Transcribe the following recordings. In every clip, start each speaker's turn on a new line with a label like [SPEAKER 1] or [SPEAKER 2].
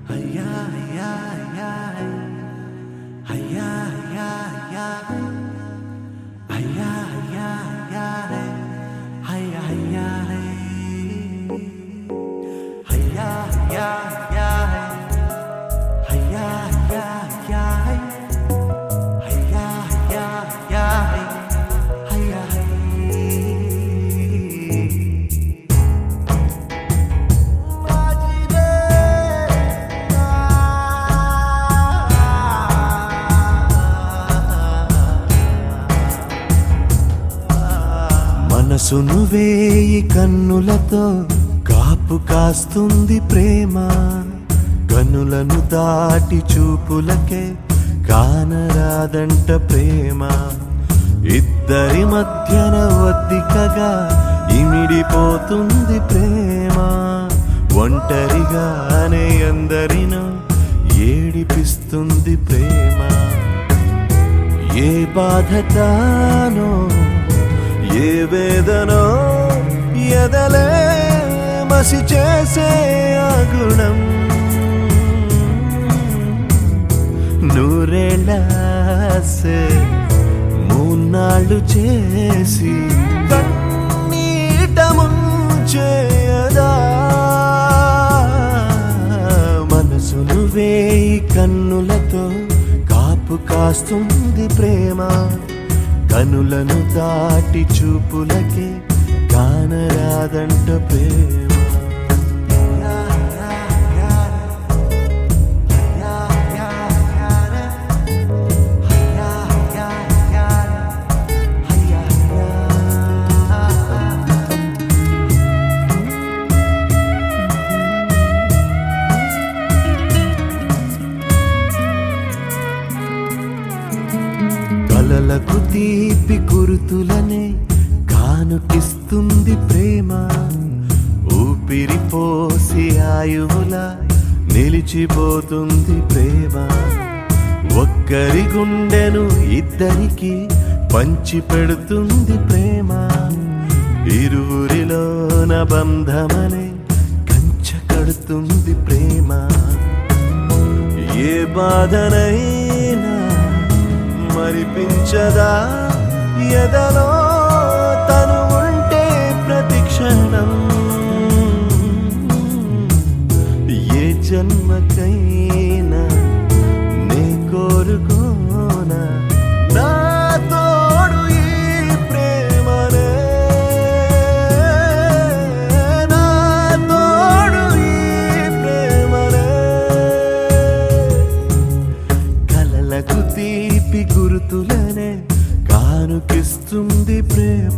[SPEAKER 1] మనసును వేయి కన్నులతో కాపు కాస్తుంది ప్రేమ, కన్నులను దాటి చూపులకే కానరాదంట ప్రేమ. ఇద్దరి మధ్యన ఒద్దికగా ఇమిడిపోతుంది ప్రేమ, ఒంటరిగానే అందరినో ఏడిపిస్తుంది ప్రేమ. ఏ బాధతానో ఏ వేదనో ఎదలే మసి చేసే ఆ గుణం, నూరేళ్ళాసే మూన్నాళ్ళు చేసి కన్నీట ముంచేయదా. మనసును వేయి కన్నులతో కాపు కాస్తుంది ప్రేమ, కనులను దాటి చూపులకే కానరాదంట ప్రేమ. కలలకు తీపి గుర్తులనే కానుకిస్తుంది ప్రేమ, ఊపిరి పోసి ఆయువులా నిలిచిపోతుంది ప్రేమ. ఒక్కరి గుండెను ఇద్దరికి పంచి పెడుతుంది ప్రేమ, ఇరువురిలోన బంధమనే కంచె కడుతుంది ప్రేమ. ఏ బాధనైనా మరిపించదా ఎదలో తను ఉంటే ప్రతి క్షణం, ఏ జన్మకైనా నే కోరుకోనా నా తోడు ఈ ప్రేమనే, నా తోడు ఈ ప్రేమనే. కలలకు తీపి గుర్తులనే కానుకిస్తుంది ప్రేమ,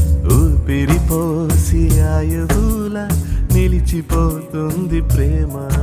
[SPEAKER 1] ఊపిరి పోసి ఆయువులా నిలిచిపోతుంది ప్రేమ.